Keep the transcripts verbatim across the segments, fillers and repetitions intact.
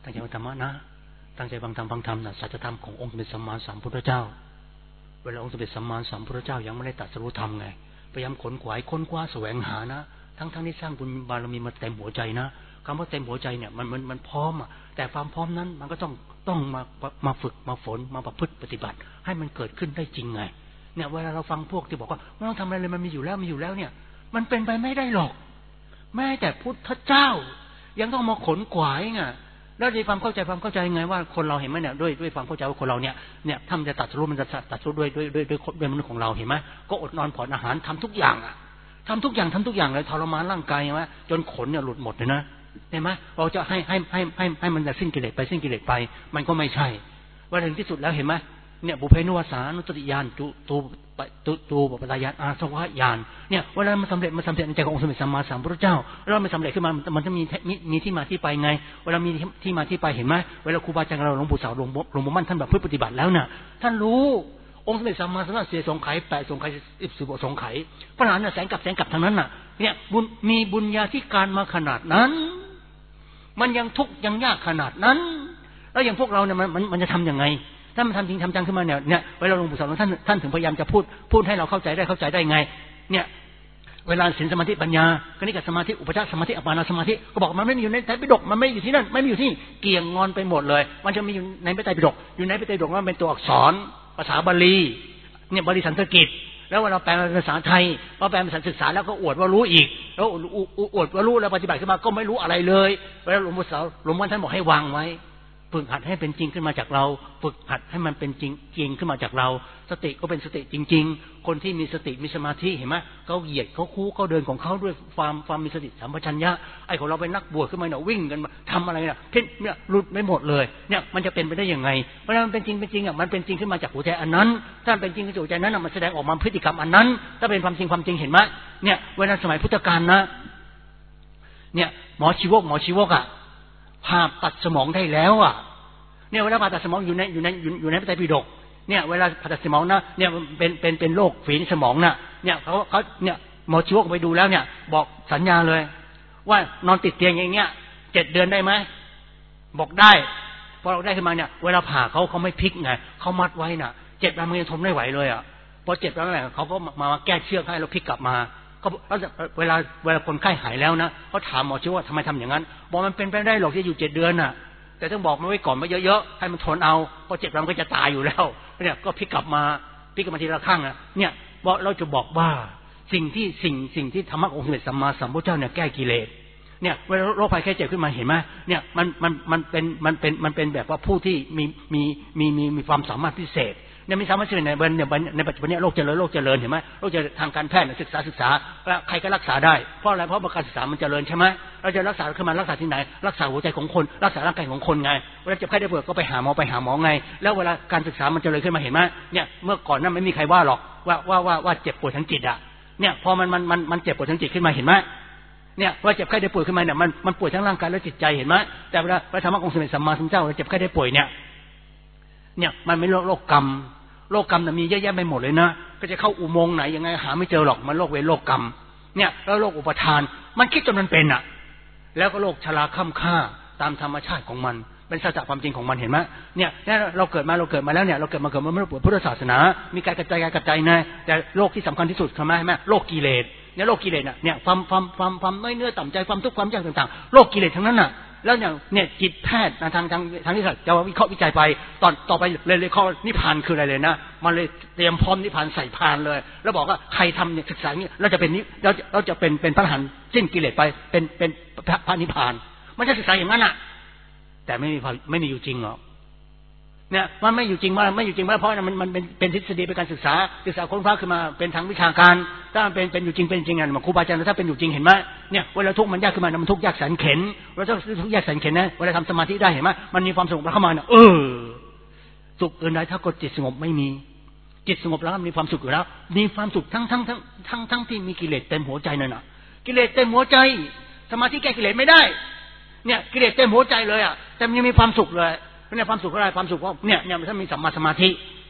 ตั้งใจฟังธรรมะนะตั้งใจฟังธรรมฟังธรรมนะสัจธรรมขององค์สมเด็จสัมมาสัมพุทธเจ้าเวลาองค์สมเด็จสัมมาสัมพุทธเจ้ายังไม่ได้ตรัสรู้ธรรมไงพยายามขนขวายค้นคว้าแสวงหานะทั้งทั้งที่สร้างบุญบารมีมาเต็มหัวใจนะคำว่าเต็มหัวใจเนี่ยมันมันมันพร้อมอ่ะแต่ความพร้อมนั้นมันก็ต้องต้องมามาฝึกมาฝนมาประพฤติปฏิบัติให้มันเกิดขึ้นได้จริงไงเนี่ยเวลาเราฟังพวกที่บอกว่าไม่ต้องทำอะไรเลยมันมีอยู่แล้วมีอยู่แล้วเนี่ยมันเป็นไปไม่ได้หรอกแม้แต่พุทธเจ้ายังต้องมาขนขวายไงแล้วในความเข้าใจความเข้าใจไงว่าคนเราเห็นไหมเนี่ยด้วยด้วยความเข้าใจว่าคนเราเนี่ยเนี่ยถ้ามันจะตัดสู้มันจะตัดสู้ด้วยด้วยด้วยด้วยด้วยมนุษย์ของเราเห็นไหมก็อดนอนผ่อนอาหารทำทุกอย่างอ่ะทำทุกอย่างทำทุกอย่างเลยทรมานร่างกายใช่ไหมจนขนเนี่ยหลุดหมดเลยนะเห็นไหมเราจะให้ให้ให้ให้ให้มันจะสิ้นกิเลสไปสิ้นกิเลสไปมันก็ไม่ใช่ว่าถึงที่สุดแล้วเห็นไหมเนี่ยบุเพนุวสานุตติญาณตุตูตุตูปปัฏฐญาณอาสวะญาณเนี่ยเวลามันสำเร็จมันสำเร็จในใจขององค์สมเด็จสัมมาสัมพุทธเจ้าแล้วมันสำเร็จขึ้นมามันจะมีมีที่มาที่ไปไงเวลามีที่มาที่ไปเห็นไหมเวลาครูบาอาจารย์เราหลวงปู่สาวหลวงหลวงปู่มั่นท่านแบบเพื่อปฏิบัติแล้วเนี่ยท่านรู้องค์สมเด็จสัมมาสัมพุทธเจ้าเสียสงไขแปดสงไขสิบสิบสงไขพระหลานเนี่ยแสงกับแสงกับทางนั้นน่ะเนี่ยบุญมีบุญญาธิการมาขนาดนั้นมันยังทุกข์ยังยากขนาดนั้นแล้วอย่างพวกเราเนี่ยมันมันมันจะทำยังไงถ้ามันทำจริงทำจังขึ้นมาเนี่ยเนี่ยเวลาหลวงปู่สอนท่านท่านถึงพยายามจะพูดพูดให้เราเข้าใจได้เข้าใจได้ไงเนี่ยเวลาศีลสมาธิปัญญากนิกสมาธิอุปจารสมาธิอัปปนาสมาธิก็บอกมันไม่มีอยู่ในไตรปิฎกมันไม่อยู่ที่นั่นไม่มีอยู่ที่เกี่ยงงอนไปหมดเลยมันจะมีอยู่ในไตรปิฎกอยู่ในไตรปิฎกว่าเป็นตัวอักษรภาษาบาลีเนี่ยบาลีสันสกฤตแล้วเวลาแปลเป็นภาษาไทยพอแปลเป็นภาษาศึกษาแล้วก็อวดว่ารู้อีกแล้วอวดว่ารู้แล้วปฏิบัติขึ้นมาก็ไม่รู้อะไรเลยเวลาหลวงปู่สาวหลวงพ่อท่านบอกให้วางไว้ฝึกหัดให้เป็นจริงขึ้นมาจากเราฝึกหัดให้มันเป็นจริงจริงขึ้นมาจากเราสติก็เป็นสติจริงๆคนที่มีสติมีสมาธิเห็นไหมเขาเหยียดเขาคู่เขาเดินของเขาด้วยความความมีสติสัมปชัญญะไอ้ของเราเป็นนักบวชขึ้นมาเนี่ยวิ่งกันมาทำอะไรเนี่ยเพ่นเนี่ยหลุดไม่หมดเลยเนี่ยมันจะเป็นไปได้ยังไงเพราะฉะนั้นมันเป็นจริงเป็นจริงอ่ะมันเป็นจริงขึ้นมาจากหัวใจอันนั้นถ้าเป็นจริงขึ้นจากหัวใจนั้นมันแสดงออกมาพฤติกรรมอันนั้นถ้าเป็นความจริงความจริงเห็นไหมเนี่ยเวลาสมัยพุทธกาลนะเนี่ยหมอชีวกหมอชีวกอ่ะผ่าตัดสมองได้แล้วอ่ะเนี่ยเวลาผ่าตัดสมองอยู่ในอยู่ในอยู่ในพระไตรปิฎกเนี่ยเวลาผ่าตัดสมองนะเนี่ยเป็นเป็นเป็นโรคฝีในสมองนะเนี่ยเขาเขาเนี่ยหมอชีวกไปดูแล้วเนี่ยบอกสัญญาเลยว่านอนติดเตียงอย่างเงี้ยเจ็ดเดือนได้ไหมบอกได้พอเราได้ขึ้นมาเนี่ยเวลาผ่าเขาเขาไม่พลิกไงเขามัดไว้น่ะเจ็ดวันมันยังทนไม่ไหวเลยอ่ะพอเจ็ดวันไม่ไหวเขาก็มาแก้เชือกให้เราพลิกกลับมาก็แล้วเวลาเวลาคนไข้หายแล้วนะเขาถามหมอชีวกว่าทำไมทำอย่างนั้นบอกมันเป็นไปได้หรอกที่อยู่เจ็ดเดือนน่ะแต่ต้องบอกมันไว้ก่อนมาเยอะๆให้มันทนเอาพอเจ็บแล้วมันก็จะตายอยู่แล้วเนี่ยก็พลิกกลับมาพลิกกลับมาทีละข้างอ่ะเนี่ยบอกเราจะบอกว่าสิ่งที่สิ่งสิ่งที่ธรรมะองค์สมเด็จสัมมาสัมพุทธเจ้าเนี่ยแก้กิเลสเนี่ยเวลาโรคภัยแค่เจ็บขึ้นมาเห็นไหมเนี่ยมันมันมันเป็นมันเป็นมันเป็นแบบว่าผู้ที่มีมีมีมีมีความสามารถพิเศษเนี่ยมีสามารถพิเศษในในในปัจจุบันนี้โลกเจริญโลกเจริญเห็นไหมโลกเจริญทางการแพทย์ศึกษาศึกษาแล้วใครก็รักษาได้เพราะอะไรเพราะการศึกษามันเจริญใช่ไหมเราจะรักษาขึ้นมารักษาที่ไหนรักษาหัวใจของคนรักษาร่างกายของคนไงเวลาเจ็บไข้ได้ป่วยก็ไปหาหมอไปหาหมอไงแล้วเวลาการศึกษามันเจริญขึ้นมาเห็นไหมเนี่ยเมื่อก่อนนั้นไม่มีใครว่าหรอกว่าว่าว่าว่าเจ็บปวดทางจิตอ่ะเนี่ยพอมันมันมันมันเจ็บปวดทางจิตขึ้นมาเห็นไหมเนี่ยว่าเจ็บไข้ได้ป่วยขึ้นมาเนี่ยมันมันป่วยทั้งร่างกายและจิตใจเห็นไหมแต่เวลาพระธรรมองค์สมเด็จสัมมาสัมพุทธเจ้าเราเจ็บไข้ได้ป่วยเนี่ยเนี่ยมันไม่โรคโรคกรรมโรคกรรมมีเยอะแยะไปหมดเลยนะก็จะเข้าอุโมงค์ไหนยังไงหาไม่เจอหรอกมันโรคเวรโรคกรรมเนี่ยแล้วโรคอุปทานมันคิดจนมันเป็นอ่ะแล้วก็โรคชราค่ำค่าตามธรรมชาติของมันเป็นสัจจะความจริงของมันเห็นไหมเนี่ยเราเกิดมาเราเกิดมาแล้วเนี่ยเราเกิดมาเกิดมาเมื่อพุทธศาสนามีการกระจายการกระจายนะแต่โรคที่สำคัญที่สุดใช่ไหมใช่ไหมโรคกิเลสเนี่ยโรคกิเลสอ่ะเนี่ยความความความความไม่เนื้อต่ำใจความทุกข์ความยากต่างๆโรคกิเลสทั้งนั้นน่ะแล้วอย่างเนี่ยจิตแพทย์ทางทางทางที่จะวิเคราะห์วิจัยไปตอนต่อไปเลยเลยข้อนิพพานคืออะไรเลยนะมันเลยเตรียมพร้อมนิพพานใส่พานเลยแล้วบอกว่าใครทำเนี่ยศึกษาเนี่ยเราจะเป็นนี้เราเราจะเป็นเป็นพระอรหันต์สิ้นกิเลสไปเป็นเป็นพระนิพพานมันจะศึกษาอย่างนั้นอ่ะแต่ไม่มีไม่มีอยู่จริงหรอกเนี่ยมันไม่อยู่จริงว่าไม่อยู่จริงว่าเพราะมันมันเป็นเป็นทฤษฎีเป็นการศึกษาศึกษาค้นคว้าขึ้นมาเป็นทางวิชาการถ้ามันเป็นเป็นอยู่จริงเป็นจริงอ่ะครูบาอาจารย์ถ้าเป็นอยู่จริงเห็นไหมเนี่ยเวลาทุกข์มันยากขึ้นมามันทุกข์ยากแสนเข็ญเวลาทุกข์ยากแสนเข็ญนะเวลาทำสมาธิได้เห็นไหมมันมีความสงบเข้ามาเนี่ยเออสุขอื่นใดถ้ากดจิตสงบไม่มีจิตสงบแล้วมีความสุขอยู่แล้วมีความสุขทั้งทั้งทั้งทั้งทั้งที่มีกิเลสเต็มหัวใจนั่นน่ะกิเลสเต็มหัวใจสมาธิแก้กิเลสไม่ได้เนี่ยกิเลสเต็มหัวใจเลยอ่ะแต่มันยังมีความสุขเลยเนี่ยความสุขอะไรความสุขว่าเนี่ยเนี่ยถ้ามีสัมมาสมาธิ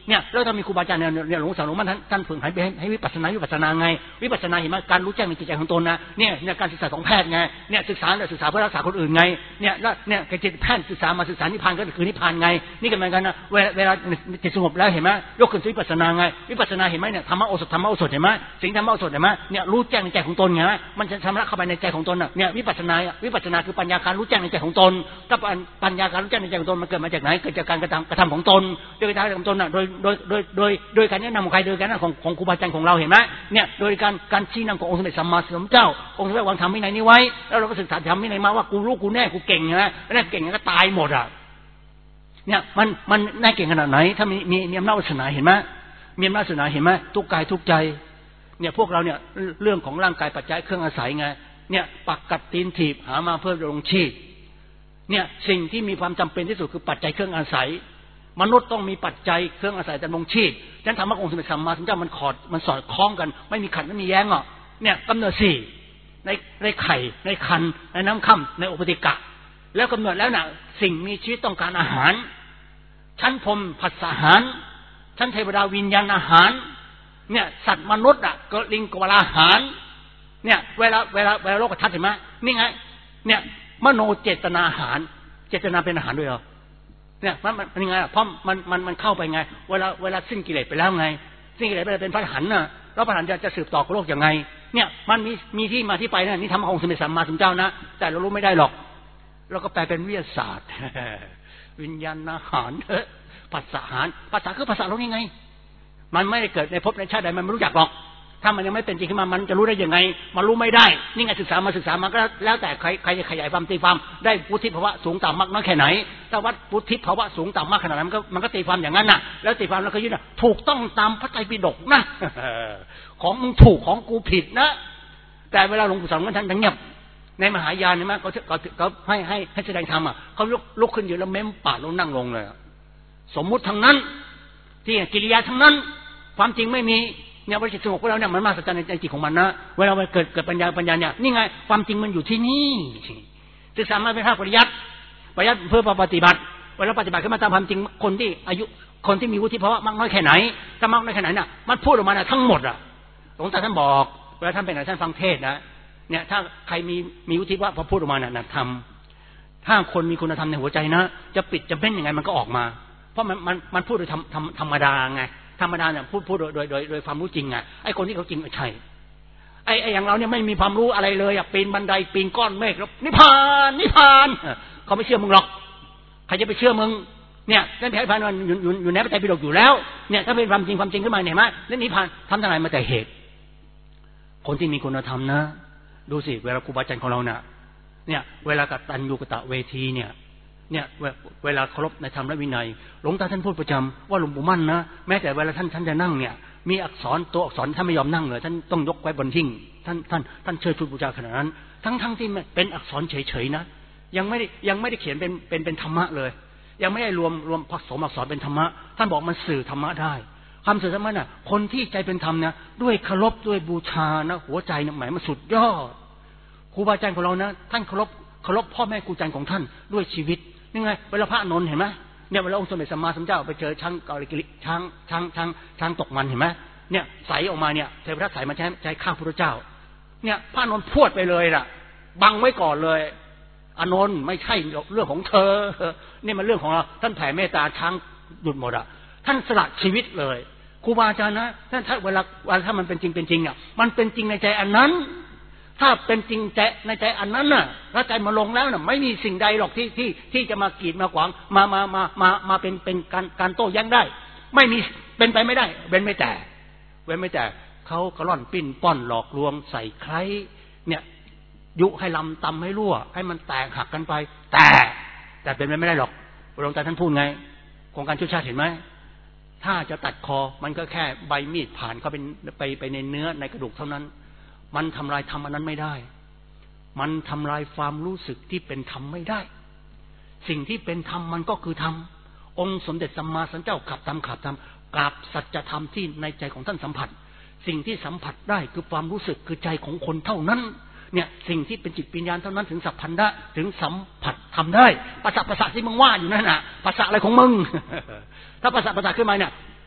เนี่ยแล้วถ้ามีครูบาอาจารย์เนี่ยหลวงสาวหลวงมั่นท่านท่านฝึกให้ให้วิปัสสนาวิปัสสนาไงวิปัสสนาเห็นไหมการรู้แจ้งในจิตใจของตนนะเนี่ยเนี่ยการศึกษาของแพทย์ไงเนี่ยศึกษาเนี่ยศึกษาเพื่อรักษาคนอื่นไงเนี่ยแล้วเนี่ยจิตแพทย์ศึกษามาศึกษานิพพานก็คือนิพพานไงนี่ก็เหมือนกันนะเวลาเวลาจิตสงบแล้วเห็นไหมยกขึ้นสู่วิปัสสนาไงวิปัสสนาเห็นไหมเนี่ยธรรมะโอสถธรรมะโอสถเห็นไหมสิ่งธรรมะโอสถเห็นไหมเนี่ยรู้แจ้งในใจของตนไงมันจะชำระเข้าไปในใจของตนน่ะเนี่ยวิปัสสนาวิปัสสนาคือปัญญาการรู้แจ้งในใจของตนถ้าปัญญาการรู้แจ้งในใจของตนมันเกิดมาจากไหนเกิดจากการกระทำกระทำของตนโดยการกระทำของตนน่ะโดยโดยโดยโดยโดยการแนะนำของใครโดยการแนะนำของของครูบาอาจารย์ของเราเห็นไหมเนี่ยโดยการการชี้นำขององค์สมเด็จสัมมาสัมพุทธเจ้าองค์สมเด็จวางธรรมวินัยนี้ไว้แล้วเราก็ศึกษาธรรมวินัยมาว่ากูรู้กูแน่กูเก่งนะแน่เก่งก็ตายหมดอ่ะเนี่ยมันมันแน่เก่งขนาดไหนถ้ามีมีมีอำนาจวาสนาเห็นไหมมีอำนาจวาสนาเห็นไหมทุกกายทุกใจเนี่ยพวกเราเนี่ยเรื่องของร่างกายปัจจัยเครื่องอาศัยไงเนี่ยปักกัดตีนถีบหามาเพื่อดำรงชีพเนี่ยสิ่งที่มีความจำเป็นที่สุดคือปัจจัยเครื่องอาศัยมนุษย์ต้องมีปัจจัยเครื่องอาศัยดำรงชีพฉะนั้นธรรมะองค์สมเด็จสัมมาสัมพุทธเจ้ามันขอดมันสอดคล้องกันไม่มีขัดไม่มีแย้งอ่ะเนี่ยกำเนิดสี่ในในไข่ในคันในน้ำค่ำในอุปติกะแล้วกำเนิดแล้วน่ะสิ่งมีชีวิตต้องการอาหารชั้นพรหมผัสสะอาหารชั้นเทวดาวิญญาณอาหารเนี่ยสัตว์มนุษย์อ่ะก็ลิงกวลาอาหารเนี่ยเวลาเวลาเวลาโลกทัศน์เห็นไหมนี่ไงเนี่ยมโนเจตนาอาหารเจตนาเป็นอาหารด้วยเหรอเนี่ยมันมันยังไงเพราะมันมันมันเข้าไปไงเวลาเวลาสิ้นกิเลสไปแล้วไงสิ้นกิเลสไปเป็นพระอรหันต์น่ะแล้วพระอรหันต์จะจะสืบต่อโลกยังไงเนี่ยมันมีมีที่มาที่ไปนะนี่ทำองค์สมเด็จสัมมาสัมพุทธเจ้านะแต่เรารู้ไม่ได้หรอกเราก็แปลเป็นวิทยาศาสตร์วิญญาณอาหารภาษาอาหารภาษาคือภาษาเรานี่ไงมันไม่ได้เกิดในภพในชาติใดมันไม่รู้จักหรอกถ้ามันยังไม่เป็นจริงขึ้นมามันจะรู้ได้ยังไงมันรู้ไม่ได้นี่ไงศึกษามาศึกษามาก็แล้วแต่ใครใครจะขยายความตีความได้วุฒิภาวะสูงต่ำมากน้อยแค่ไหนถ้าวัดวุฒิภาวะสูงต่ำมากขนาดนั้นมันก็มันก็ตีความอย่างนั้นน่ะแล้วตีความแล้วก็ยึดนะถูกต้องตามพระไตรปิฎกนะของมึงถูกของกูผิดนะแต่เวลาหลวงปู่สอนท่านทั้งเงียบในมหายานใช่ไหมเขาเขาเขาให้ให้ให้แสดงธรรมอ่ะเขาลุกลุกขึ้นอยู่แล้วเม้มปากแล้วนั่งลงเลยสมมุติทั้งนั้นที่กิริยาทั้งนั้นความจริงไม่มีเนี่ยวิจิตรสงบของเราเนี่ยมันมาสัจจ์ในจิตของมันนะเวลาเกิดเกิดปัญญาปัญญาเนี่ยนี่ไงความจริงมันอยู่ที่นี่ศึกษามาเป็นภาคปริยัติปริยัติเพื่อปฏิบัติเวลาปฏิบัติขึ้นมาตามความจริงคนที่อายุคนที่มีวุฒิภาวะมากน้อยแค่ไหนถ้ามากน้อยแค่ไหนน่ะมันพูดออกมาทั้งหมดอ่ะหลวงตาท่านบอกเวลาท่านเป็นอะไรท่านฟังเทศนะเนี่ยถ้าใครมีมีวุฒิภาวะพอพูดออกมาน่ะทำถ้าคนมีคุณธรรมในหัวใจนะจะปิดจะเบ้นยังไงมันก็ออกมาเพราะมันมันมันพูดโดยธรรมธรรมดาไงธรรมดาเนี่ยพูดพูดโดยโดยโดยโดยความรู้จริงไงไอ้คนที่เขาจริงใช่ไอ้ไอ้อย่างเราเนี่ยไม่มีความรู้อะไรเลยอ่ะปีนบันไดปีนก้อนเมฆแล้วนิพพานนิพพานเขาไม่เชื่อมึงหรอกใครจะไปเชื่อมึงเนี่ยนั่นนิพพานมันอยู่อยู่อยู่ในพระไตรปิฎกอยู่แล้วเนี่ยถ้าเป็นความจริงความจริงขึ้นมาเนี่ยมั้ยนั่นนิพพานทำทางไหนมาแต่เหตุคนที่มีคุณธรรมนะดูสิเวลาครูบาอาจารย์ของเราเนี่ยเนี่ยเวลากตัญญูกตเวทีเนี่ยเนี่ยเวลาเคารพในธรรมและวินัยหลวงตาท่านพูดประจำว่าหลวงปู่มั่นนะแม้แต่เวลาท่านท่านจะนั่งเนี่ยมีอักษรตัวอักษรท่านไม่ยอมนั่งเลยท่านต้องยกไว้บนหิ้งท่านท่านท่านเชิดชูบูชาขนาดนั้นทั้งทั้งที่เป็นอักษรเฉยๆนะยังไม่ได้ยังไม่ได้เขียนเป็นเป็นเป็นธรรมะเลยยังไม่ได้รวมรวมผสมอักษรเป็นธรรมะท่านบอกมันสื่อธรรมะได้คำสื่อธรรมะน่ะคนที่ใจเป็นธรรมนะด้วยเคารพด้วยบูชานะหัวใจเนี่ยหมายมันสุดยอดครูบาอาจารย์ของเรานะท่านเคารพเคารพพ่อแม่ครูอาจารย์ของท่านด้วยชีวิตนี่ไงเวลาพระอานนท์เห็นไหมเนี่ยเวลาองค์สมเด็จสัมมาสัมพุทธเจ้าไปเจอช้างเกาลิกิช้างช้างช้างช้างตกมันเห็นไหมเนี่ยใสออกมาเนี่ยเทวทัตใสมาใช้ใช้ข้าพระเจ้าเนี่ยพระอานนท์พวดไปเลยล่ะบังไว้ก่อนเลยอานนท์ไม่ใช่เรื่องของเธอนี่มันเรื่องของเราท่านแผ่เมตตาช้างหยุดหมดอ่ะท่านสละชีวิตเลยครูบาอาจารย์นะท่านถ้าเวลาเวลาถ้ามันเป็นจริงเป็นจริงเนี่ยมันเป็นจริงในใจอันนั้นถ้าเป็นจริงใจในใจอันนั้นน่ะถ้าใจมาลงแล้วน่ะไม่มีสิ่งใดหรอกที่ที่ที่จะมากีดมาขวางมามามามามาเป็นเป็นการการโต้แย้งได้ไม่มีเป็นไปไม่ได้เว้นไม่แต่เว้นไม่แต่เขากระล่อนปิ้นป้อนหลอกลวงใส่ใครเนี่ยยุให้ลำตำให้รั่วให้มันแตกหักกันไปแต่แต่เป็นไปไม่ได้หรอกหลวงตาท่านพูดไงโครงการช่วยชาติเห็นไหมถ้าจะตัดคอมันก็แค่ใบมีดผ่านเข้าไปไปไปในเนื้อในกระดูกเท่านั้นมันทำลายธรรมอันนั้นไม่ได้มันทำลายความรู้สึกที่เป็นธรรมไม่ได้สิ่งที่เป็นธรรมมันก็คือธรรมองค์สมเด็จสัมมาสัมพุทธเจ้าขับธรรมขับธรรมกราบสัจธรรมที่ในใจของท่านสัมผัสสิ่งที่สัมผัสได้คือความรู้สึกคือใจของคนเท่านั้นเนี่ยสิ่งที่เป็นจิตวิญญาณเท่านั้นถึงสัมพันธ์ได้ถึงสัมผัสทำได้ภาษาภาษาที่มึงว่าอยู่นั่นน่ะภาษาอะไรของมึงถ้าภาษาภาษาขึ้นมาเนี่ย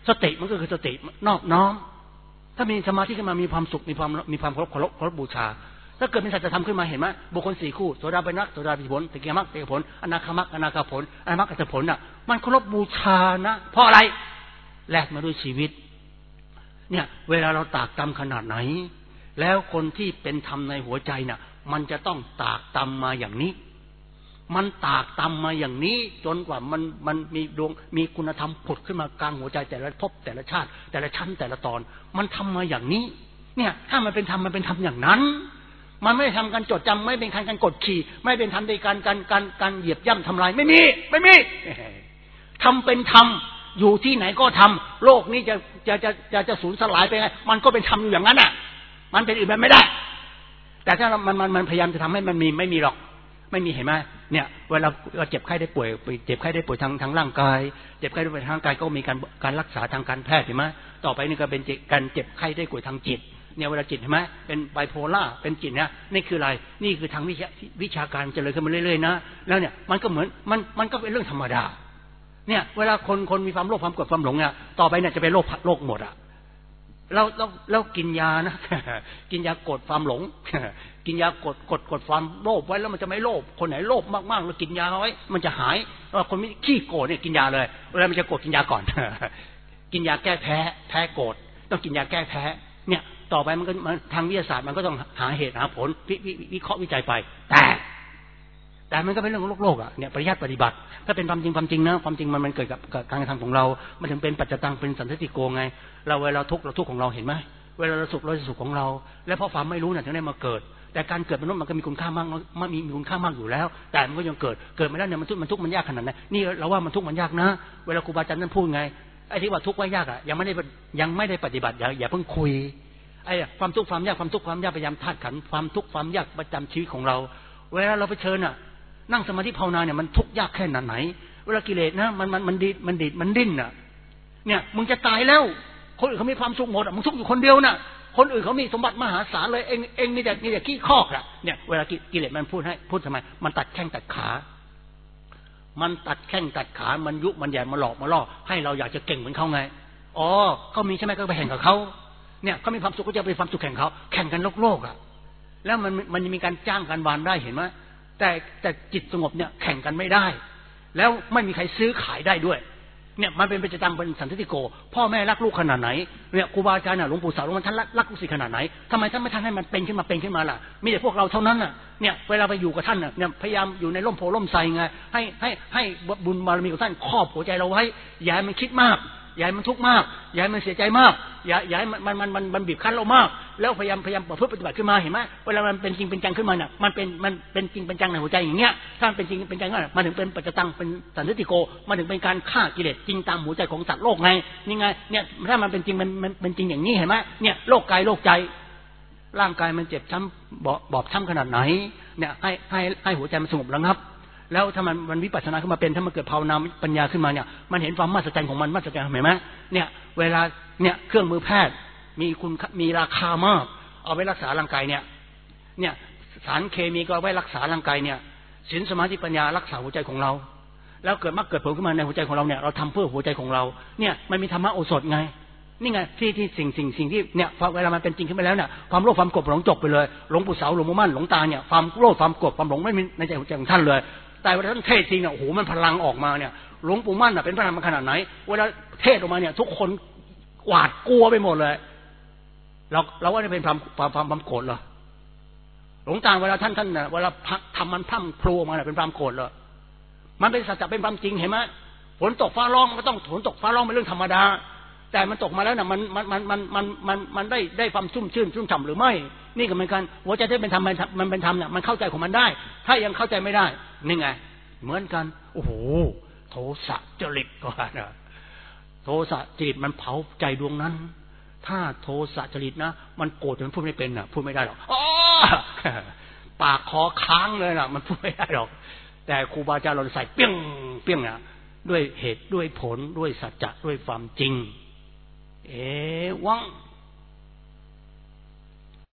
สติมันก็คือสตินอบน้อมถ้ามีสมาธิขึ้นมามีความสุขมีความมีความเคารพเคารพเคารพบูชาถ้าเกิดเป็นสัจธรรมขึ้นมาเห็นไหมบุคคลสี่คู่โสดาบันโสดาปิผลตกิยมรรคตกิผลอนาคามรรคอนาคาผลอนาคาผลน่ะมันเคารพบูชานะเพราะอะไรแลกมาด้วยชีวิตเนี่ยเวลาเราตากตำขนาดไหนแล้วคนที่เป็นธรรมในหัวใจน่ะมันจะต้องตากตำมาอย่างนี้มันตากตำมาอย่างนี้จนกว่ามันมันมีดวงมีคุณธรรมผุดขึ้นมากลางหัวใจแต่ละภพแต่ละชาติแต่ละชั้นแต่ละตอนมันทำมาอย่างนี้เนี่ยถ้ามันเป็นธรรมมันเป็นธรรมอย่างนั้นมันไม่ทำการจดจำไม่เป็นการการกดขี่ไม่เป็นธรรมในการการการการเหยียบย่ำทำลายไม่มีไม่มีทำเป็นธรรมอยู่ที่ไหนก็ทำโลกนี้จะจะจะจะจะสูญสลายไปไงมันก็เป็นธรรมอยู่อย่างนั้นอ่ะมันเป็นอื่นไม่ได้แต่ถ้ามันมันมันพยายามจะทำให้มันมีไม่มีหรอกไม่มีเห็นไหมเนี่ยเวลาเราเจ็บไข้ได้ป่วยเจ็บไข้ได้ป่วยทางทางร่างกายเจ็บไข้ได้ป่วยทางร่างกายก็มีการการรักษาทางการแพทย์เห็นไหมต่อไปนี่ก็เป็นการเจ็บไข้ได้ป่วยทางจิตเนี่ยเวลาจิตเห็นไหมเป็นไบโพล่าเป็นจิตเนี่ยนี่คืออะไรนี่คือทางวิชาวิชาการเจริญขึ้นมาเรื่อยๆนะแล้วเนี่ยมันก็เหมือนมันมันก็เป็นเรื่องธรรมดาเนี่ยเวลาคนคนมีความโลภความโกรธความหลงเนี่ยต่อไปเนี่ยจะเป็นโรคโรคหมดอ่ะเราเราเรากินยานะกินยากดความหลงกินยากดกดกดความโลภไว้แล้วมันจะไม่โลภคนไหนโลภมากๆแล้วกินยาไว้มันจะหายว่าคนไม่ขี้โกรธเนี่ยกินยาเลยเวลามันจะโกรธกินยาก่อนกินยาแก้แพ้แพ้โกรธต้องกินยาแก้แพ้เนี่ยต่อไปมันก็ทางวิทยาศาสตร์มันก็ต้องหาเหตุหาผลวิเคราะห์วิจัยไปแต่แต่มันก็เป็นเรื่องของโลกโลกอ่ะเนี่ยปริยัติปฏิบัติถ้าเป็นความจริงความจริงนะความจริงมันมันเกิดกับการกระทำของเรามันถึงเป็นปัจจตังเป็นสันทิฏฐิโกไงเราเวลาทุกข์เราทุกข์ของเราเห็นไหมเวลาเราสุขเราสุขของเราและเพราะความไม่รู้เนี่ยถึงได้มาเกิดแต่การเกิดมนุษย์มันก็มีคุณค่ามากมันมีมีคุณค่ามากอยู่แล้วแต่มันก็ยังเกิดเกิดมาแล้วเนี่ยมันทุกข์มันทุกข์มันยากขนาดไหนนี่เราว่ามันทุกข์มันยากนะเวลาครูบาอาจารย์ท่านพูดไงไอ้ที่ว่าทุกข์ว่ายากอ่ะยังไม่ได้ยังไม่ได้ปฏิบัติอย่าอย่าเพิ่งคุยไอ้ความทุกข์ความยากความทุกข์ความยากพยายามธาตุขันธ์ความทุกข์ความยากประจำชีวิตของเราเวลาเราไปเชิญอ่ะนั่งสมาธิภาวนาเนี่ยมันทุกข์ยากแค่ไหนเวลากิเลสนะมันมันมันดีมันดีมันดิ้นอ่ะเนี่ยมึงจะตายแล้วคนอื่นเขามีความสุขหมดอ่ะมึงทุกข์อยู่คนเดียวน่ะคนอื่นเขามีสมบัติมหาศาลเลยเองเองนี่แต่นี่แต่ขี้คอกอ่ะเนี่ยเวลากิเลสมันพูดให้พูดทำไมมันตัดแข้งตัดขามันตัดแข้งตัดขามันยุมันใหญ่มาหลอกมาล่อให้เราอยากจะเก่งเหมือนเขาไงอ๋อเขามีใช่ไหมก็ไปแข่งกับเขาเนี่ยเขามีความสุขก็จะไปความสุขแข่งเขาแข่งกันโลกโลกอ่ะแล้วมันมันมีการจ้างการวานได้เห็นไหมแต่แต่จิตสงบเนี่ยแข่งกันไม่ได้แล้วไม่มีใครซื้อขายได้ด้วยเนี่ยมันเป็นปัจจตังเป็นสันทิฏฐิโกพ่อแม่รักลูกขนาดไหนเนี่ยครูบาอาจารย์น่ะหลวงปู่สาวหลวงพ่อท่านรักลูกศิษย์ขนาดไหนทำไมท่านไม่ท่านให้มันเป็นขึ้นมาเป็นขึ้นมาล่ะมีแต่พวกเราเท่านั้นน่ะเนี่ยเวลาไปอยู่กับท่านน่ะเนี่ยพยายามอยู่ในร่มโพล่มไทรไงให้ให้ให้บุญบารมีของท่านครอบหัวใจเราไว้อย่าให้มันคิดมากอย่าให้มันทุกข์มากอย่าให้มันเสียใจมากอย่าอย่าให้มันมันมันมันบีบคั้นเรามากแล้วพยายามพยายามประพฤติปฏิบัติขึ้นมาเห็นไหมเวลามันเป็นจริงเป็นจังขึ้นมาเนี่ยมันเป็นมันเป็นจริงเป็นจังในหัวใจอย่างเงี้ยถ้ามันเป็นจริงเป็นจังมันถึงเป็นปัจจตังเป็นสันทิฏฐิโกมันถึงเป็นการฆ่ากิเลสจริงตามหัวใจของสัตว์โลกไงนี่ไงเนี่ยถ้ามันเป็นจริงมันมันเป็นจริงอย่างนี้เห็นไหมเนี่ยโลกกายโลกใจร่างกายมันเจ็บช้ำบอบบช้ำขนาดไหนเนี่ยให้ให้ให้หัวใจมันสงบระงับแล้วถ้ามันมันวิปัสสนาขึ้นมาเป็นถ้ามันเกิดภาวนาปัญญาขึ้นมาเนี่ยมันเห็นความมหัศจรรย์ของมันมหัศจรรย์เห็นไหมเนี่ยเวลาเนี่ยเครื่องมือแพทย์มีคุณมีราคามากเอาไว้รักษาร่างกายเนี่ยเนี่ยสารเคมีก็เอาไว้รักษาร่างกายเนี่ยศีลสมาธิปัญญารักษาหัวใจของเราแล้วเกิดมรรคเกิดผลขึ้นมาในหัวใจของเราเนี่ยเราทำเพื่อหัวใจของเราเนี่ยมันมีธรรมะโอสถไงนี่ไงที่ที่สิ่งสิ่งสิ่งที่เนี่ยพอเวลามันเป็นจริงขึ้นไปแล้วเนี่ยความโลภความโกรธหลงจบไปเลยหลวงปู่เสาหลวงปู่มั่นหลวงตาเนี่ยความโลภความโกรธความหลงไม่มีในใจหัวใจของท่านเลยแต่เวลาท่านเทศจริงเนี่ยโอ้โหมันพลังออกมาเนี่ยหลวงปู่มั่นน่ะเป็นพลังมันขนาดไหนเวลาเทศออกมาเนี่ยทุกคนหวาดกลัวไปหมดเลยเราเราว่าจะเป็นความความความความโกรธเหรอหลวงตาเวลาท่านท่านน่ะเวลาทำมันพร่ำพลูมาเนี่ยเป็นความโกรธเหรอมันเป็นสัจจะเป็นความจริงเห็นไหมฝนตกฟ้าร้องมันก็ต้องฝนตกฟ้าร้องเป็นเรื่องธรรมดาแต่มันตกมาแล้วน่ะมันมันมันมันมันมันมันได้ได้ความชุ่มชื่นชุ่มฉ่ำหรือไม่นี่ก็เหมือนกันหัวใจที่เป็นธรรมมันเป็นธรรมเนี่ยมันเข้าใจของมันได้ถ้ายังเข้าใจไม่ได้นี่ไงเหมือนกันโอ้โหโทสะจริตก็นะโทสะจริตมันเผาใจดวงนั้นถ้าโทสะจริตนะมันโกรธจนพูดไม่เป็นน่ะพูดไม่ได้หรอกอ๋อปากคอค้างเลยน่ะมันพูดไม่ได้หรอกแต่ครูบาอาจารย์เราใส่เปี้ยงเปี้ยงน่ะด้วยเหตุด้วยผลด้วยสัจจะด้วยความจริงเอวัง